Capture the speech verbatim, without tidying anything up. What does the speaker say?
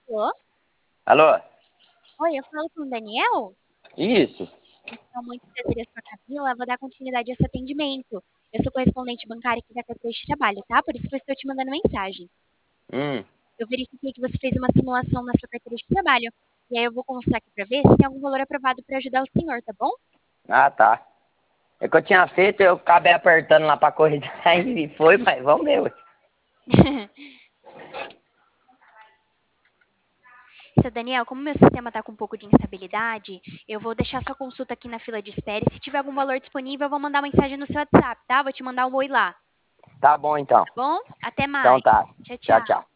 Alô? Alô? Oi, eu falo com o Daniel? Isso. Então, muito prazer, eu sou a Camila, vou dar continuidade a esse atendimento. Eu sou correspondente bancária aqui da carteira de trabalho, tá? Por isso que eu estou te mandando mensagem. Hum. Eu verifiquei que você fez uma simulação na sua carteira de trabalho. E aí eu vou conversar aqui pra ver se tem algum valor aprovado pra ajudar o senhor, tá bom? Ah, tá. É que eu tinha feito, eu acabei apertando lá pra corrigir e foi, mas vamos ver, ué. Seu Daniel, como meu sistema tá com um pouco de instabilidade, eu vou deixar sua consulta aqui na fila de espera. E se tiver algum valor disponível, eu vou mandar mensagem no seu WhatsApp, tá? Vou te mandar um oi lá, Tá bom, então. tá bom? Até Então mais. tá. Tchau, Tchau, tchau. tchau.